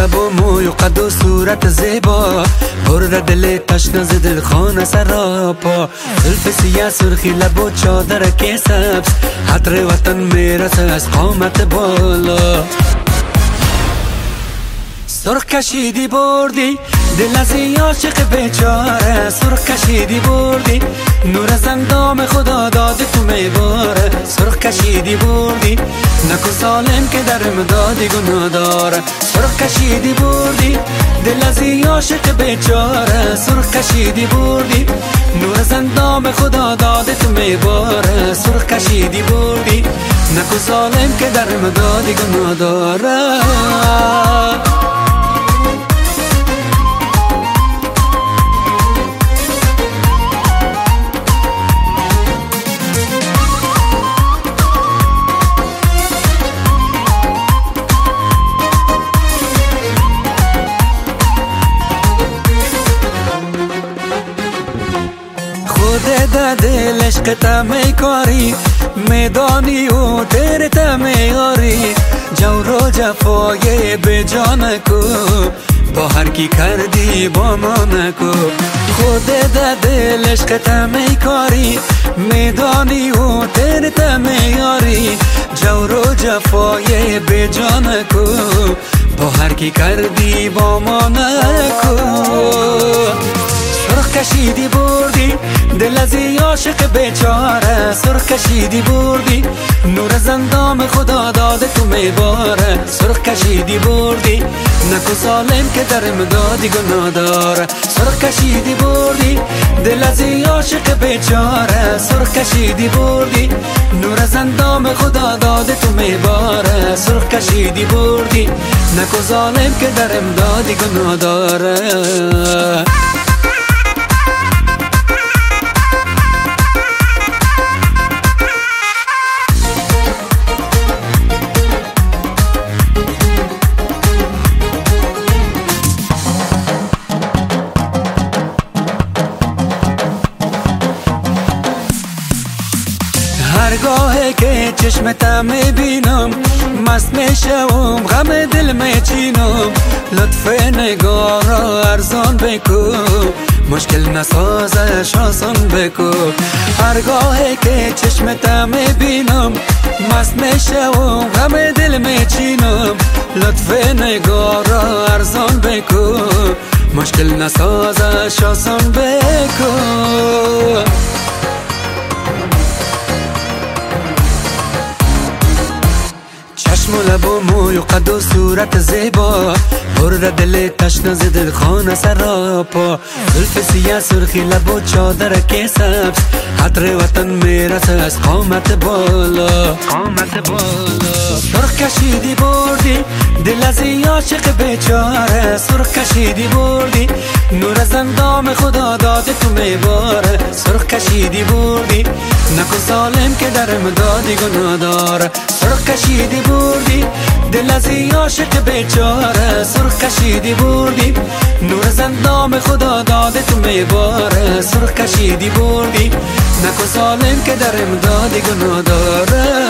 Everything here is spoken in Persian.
لب و موی و قد و صورت زیبا، برده دل تشنه ز دلخانه سراپا. زلف سیاه سرخی لب و چادرک سبز، عطر وطن میرسه از قامت بالا. سرخ کشیدی بردی دل از این عاشق بیچاره، سرخ کشیدی بردی نور از اندام خدا داده تو میباره. سرخ کشیدی بردی نکو ظالم که در امدادی گناه داره. سرخ کشیدی بردی دل از این عاشق بیچاره، سرخ کشیدی بردی نور از اندام خدا داده تو میباره. سرخ کشیدی بردی نکو ظالم که در امدادی گناه داره. خودت دل عشق تمی کاری میدانی و تیره تمی آری. جور و جفای به جان کو با هر کی کردی با ما نکو. خودت دل عشق تمی کاری میدانی و تیره تمی آری. جور و جفای به جان کو با هر کی کردی با ما نکو. سرخ کشیدی بردی دل از این عاشق بیچاره، سرخ کشیدی بردی نور از اندام خدا داده تو میباره. سرخ کشیدی بردی نکو ظالم که در امدادی گناه داره. سرخ کشیدی بردی دل از این عاشق بیچاره، سرخ کشیدی بردی نور از اندام خدا داده تو میباره. سرخ کشیدی بردی نکو ظالم که در امدادی گناه داره. هرگاهی که چشمت میبینم مست میشم غم دل میچینم. لطف نگاه را ارزان بکو مشکل نسازش آسان بکو. هرگاهی که چشمت میبینم مست میشم غم دل میچینم. لطف نگاه را ارزان بکو مشکل نسازش آسان بکو. چشم و لب و موی و قد و صورت زیبا، برده دل تشنه ز دلخانه سراپا. زلف سیاه سرخی لب و چادرک سبز، عطر وطن میرسه از قامت بالا. سرخ کشیدی بردی دل از این عاشق بیچاره، سرخ کشیدی بردی نور از اندام خدا داده تو میباره. سرخ کشیدی بردی نکو ظالم که در امدادی گناه داره. سرخ کشیدی بردی دل از این عاشق بیچاره، سرخ کشیدی بردی نور از اندام خدا داده تو میباره. سرخ کشیدی بردی نکو ظالم که در امدادی گناه داره.